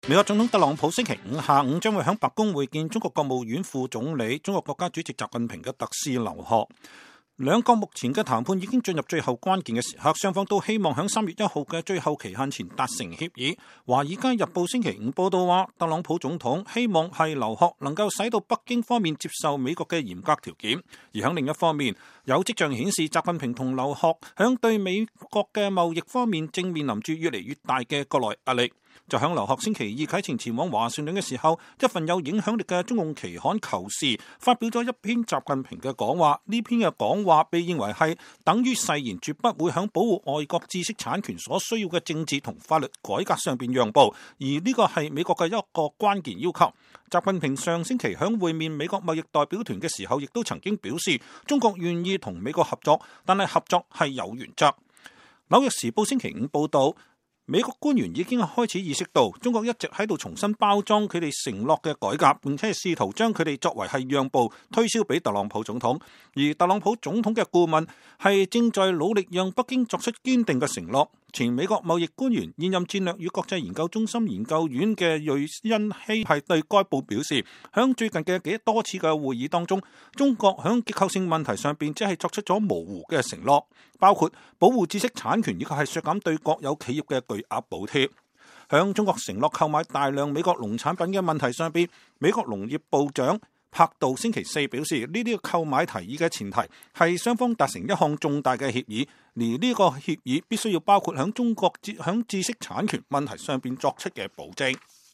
美國總統特朗普星期五下午將會喺白宮會見中國國務院副總理、中國國家主席習近平嘅特使劉鶴。兩國目前嘅談判已經進入最後關鍵嘅時刻，雙方都希望喺3月1號嘅最後期限前達成協議。華爾街日報星期五報道話，特朗普總統希望係劉鶴能夠使到北京方面接受美國嘅嚴格條件，而喺另一方面，有跡象顯示習近平同劉鶴喺對美國嘅貿易方面正面臨住越嚟越大嘅國內壓力。就喺劉鶴星期二啟程前往華盛頓嘅時候，一份有影響力嘅中共期刊《求是》發表咗一篇習近平嘅講話。呢篇嘅講話被認為係等於誓言絕不會喺保護外國知識產權所需要嘅政治同法律改革上邊讓步，而呢個係美國嘅一個關鍵要求。習近平上星期喺會面美國貿易代表團嘅時候，亦都曾經表示中國願意同美國合作，但係合作係有原則。紐約時報星期五報道，美國官員已經開始意識到中國一直喺度重新包裝佢哋承諾嘅改革，並且係試圖將佢哋作為係讓步推銷俾特朗普總統。而特朗普總統嘅顧問係正在努力讓北京作出堅定嘅承諾。前美國貿易官員、現任戰略與國際研究中心研究院嘅瑞恩希係對該報表示，響最近嘅多次嘅會議當中，中國響結構性問題上邊只係作出咗模糊嘅承諾，包括保護知識產權以及係削減對國有企業嘅巨額補貼。響中國承諾購買大量美國農產品嘅問題上邊，美國農業部長柏杜星期四表示，呢啲購買提議嘅前提係雙方達成一項重大嘅協議，而呢個協議必須要包括響中國響知識產權問題上邊作出嘅保證。